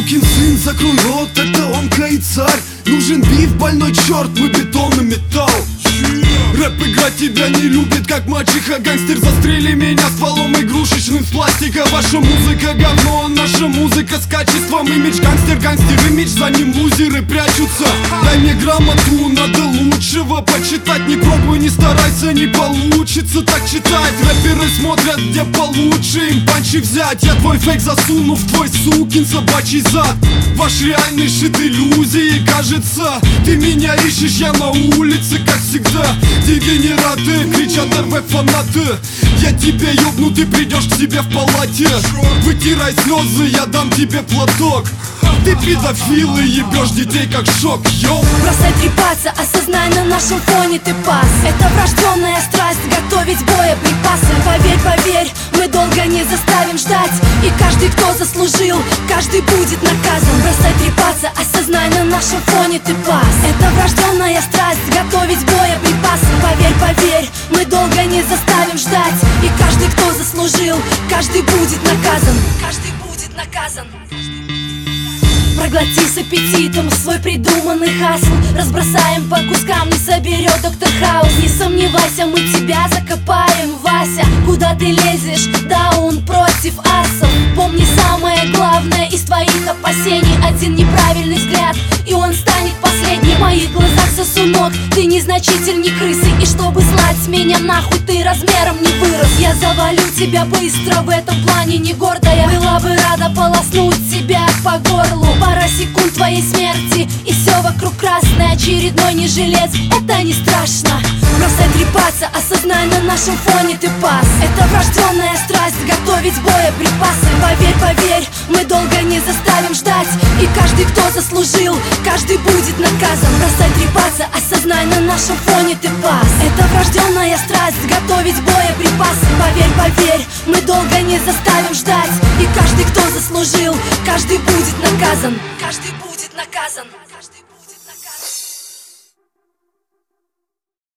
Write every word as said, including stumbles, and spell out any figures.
Сукин сын, закрой рот, это ломка и царь. Нужен биф, больной черт, мы бетон и металл. Рэп играть тебя не любит, как мачеха. Гангстер, застрели меня стволом игрушечным с пластика. Ваша музыка говно, наша музыка с качеством. Имидж гангстер, гангстер, имидж, за ним лузеры прячутся. Дай мне грамоту, надо лучшего почитать. Не пробуй, не старайся, не получится так читать. Рэперы смотрят, где получше им панчи взять. Я твой фейк засуну в твой сукин собачий зад. Ваш реальный шит иллюзии, кажется. Ты меня ищешь, я на улице, как всегда. Дегенераты, кричат эр вэ фанаты. Я тебя ёбну, ты придешь к себе в палате. Вытирай слезы, я дам тебе платок. Ты педофил и ебешь детей как шок, йоу. Бросай трепаться, осознай, на нашем фоне ты пас. Это врожденная страсть, готовить боеприпасы. Поверь, поверь, мы долго не заставим ждать. И каждый, кто заслужил, каждый будет наказан. Бросай трепаться, осознай, на нашем фоне ты пас. Это врожденная страсть, готовить боеприпасы. Поверь, поверь, мы долго не заставим ждать. И каждый, кто заслужил, каждый будет наказан. Каждый будет наказан. Проглоти с аппетитом свой придуманный хасл. Разбросаем по кускам, не соберет доктор Хаус. Не сомневайся, мы тебя закопаем, Вася. Куда ты лезешь? Да, он против асов. Помни самое главное из твоих опасений. Один неправильный взгляд, и он станет последним. В моих глазах сосунок, ты незначительней крысы. И чтобы слать меня нахуй, ты размером не вырос. Я завалю тебя быстро, в этом плане не гордая. Была бы рада полоснуть тебя по горлу. Пара секунд твоей смерти, и все вокруг красное. Очередной не жилец, это не страшно. Бросай трепаться, осознай, на нашем фоне ты пас. Это врожденная страсть, готовить боеприпасы. Поверь, поверь, мы долго не заставим ждать. И каждый, кто заслужил, каждый будет наказан. Бросай трепаться, осознай, на нашем фоне ты пас. Это врожденная страсть, готовить боеприпасы. Поверь, поверь, мы долго не заставим ждать. И каждый, кто заслужил, каждый будет наказан. Каждый будет наказан.